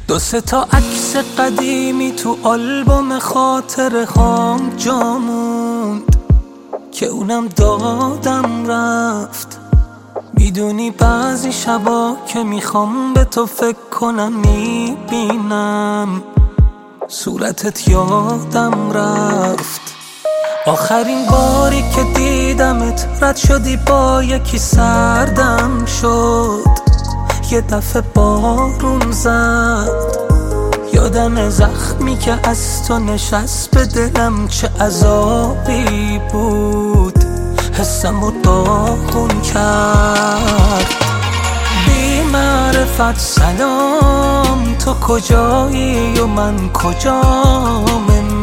دو سه تا عکس قدیمی تو آلبوم خاطره هام جا موند که اونم دادم رفت. میدونی بعضی شبا که میخوام به تو فکر کنم میبینم صورتت یادم رفت. آخرین باری که دیدمت رد شدی با یکی سردم شد، یه دفعه بارون زد، یادم زخمی که از تو نشست به دلم چه عذابی بود، حسمو داغون کرد. بی معرفت سلام، تو کجایی و من کجام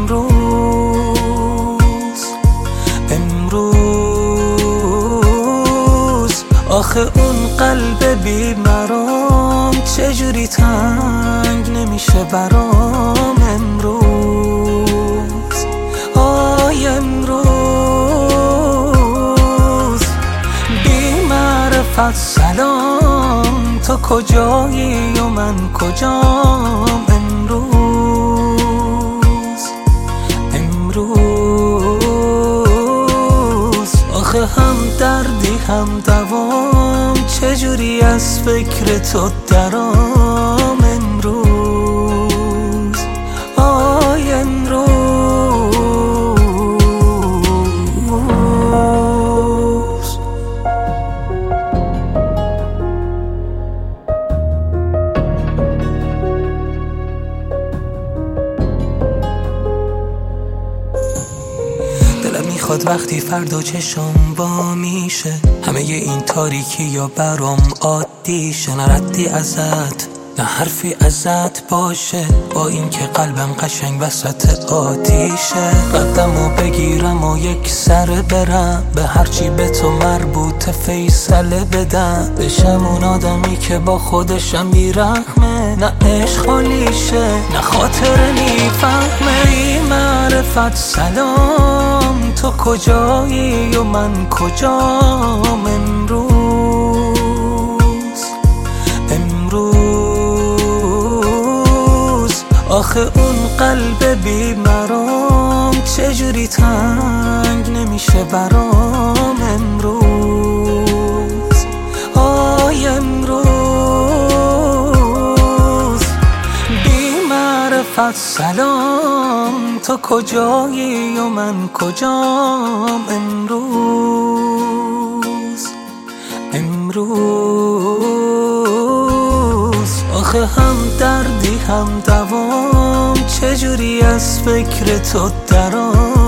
امروز آخه اون قلب بیمرام چجوری تنگ نمیشه برام امروز. آی امروز بی معرفت سلام، تو کجایی و من کجام امروز آخه هم دردی هم دوام چجوری از فکر تو درام امروز. آی امروز دلم میخواد وقتی فردا چشم وا میشه همه این تاریکی یا برام عادیشه، نه ردی ازت نه حرفی ازت باشه، با این که قلبم قشنگ وسط آتیشه. قدمو بگیرم و یک سر برم به هرچی به تو مربوط فیصله بدم، بشم اون آدمی که با خودشم بیرحمه، نه عشق حالیشه نه خاطر میفهمه. بی معرفت سلام، تو کجایی و من کجام امروز آخه اون قلب بیمرام چجوری تنگ نمیشه برام امروز. آی امروز بی معرفت سلام، تو کجایی و من کجام امروز آخه هم دردی هم دوام چجوری از فکر تو درام